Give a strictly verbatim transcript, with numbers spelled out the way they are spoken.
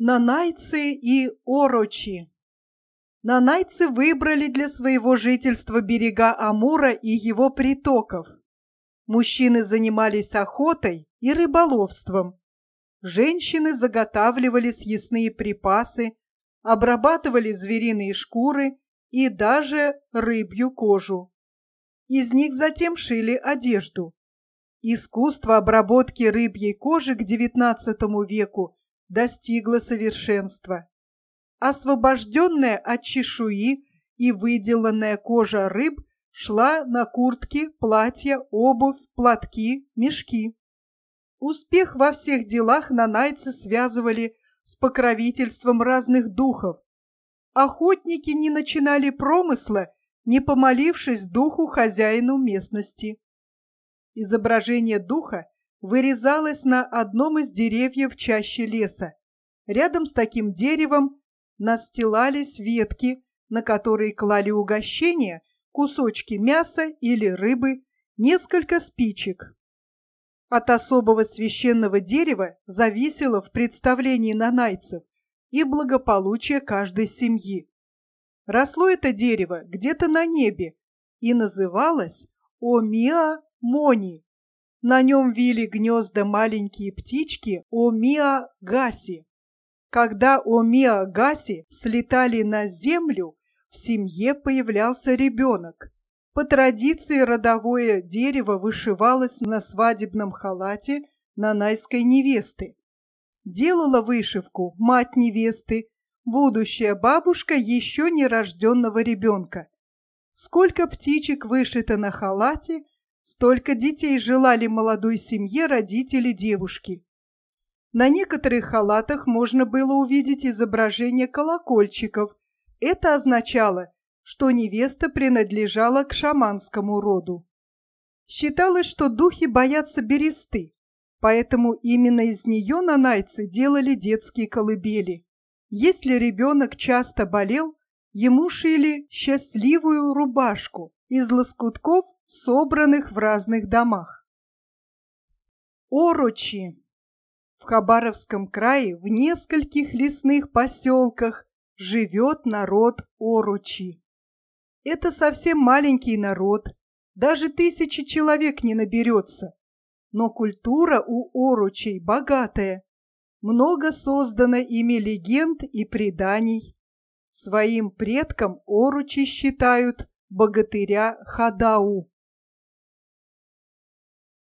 Нанайцы и орочи. Нанайцы выбрали для своего жительства берега Амура и его притоков. Мужчины занимались охотой и рыболовством. Женщины заготавливали съестные припасы, обрабатывали звериные шкуры и даже рыбью кожу. Из них затем шили одежду. Искусство обработки рыбьей кожи к девятнадцатому веку достигло совершенства. Освобожденная от чешуи и выделанная кожа рыб шла на куртки, платья, обувь, платки, мешки. Успех во всех делах нанайцы связывали с покровительством разных духов. Охотники не начинали промысла, не помолившись духу хозяину местности. Изображение духа вырезалось на одном из деревьев чаще леса. Рядом с таким деревом настилались ветки, на которые клали угощения, кусочки мяса или рыбы, несколько спичек. От особого священного дерева зависело в представлении нанайцев и благополучие каждой семьи. Росло это дерево где-то на небе и называлось Омиа-Мони. На нем вили гнезда маленькие птички Омиа-Гаси. Когда Омиа-Гаси слетали на землю, в семье появлялся ребенок. По традиции родовое дерево вышивалось на свадебном халате нанайской невесты. Делала вышивку мать невесты, будущая бабушка еще нерожденного ребенка. Сколько птичек вышито на халате, столько детей желали молодой семье родители девушки. На некоторых халатах можно было увидеть изображение колокольчиков. Это означало, что невеста принадлежала к шаманскому роду. Считалось, что духи боятся бересты, поэтому именно из нее нанайцы делали детские колыбели. Если ребенок часто болел, ему шили счастливую рубашку из лоскутков, собранных в разных домах. Орочи. В Хабаровском крае в нескольких лесных поселках живет народ орочи. Это совсем маленький народ, даже тысячи человек не наберется, но культура у орочей богатая. Много создано ими легенд и преданий. Своим предком орочи считают богатыря Хадау.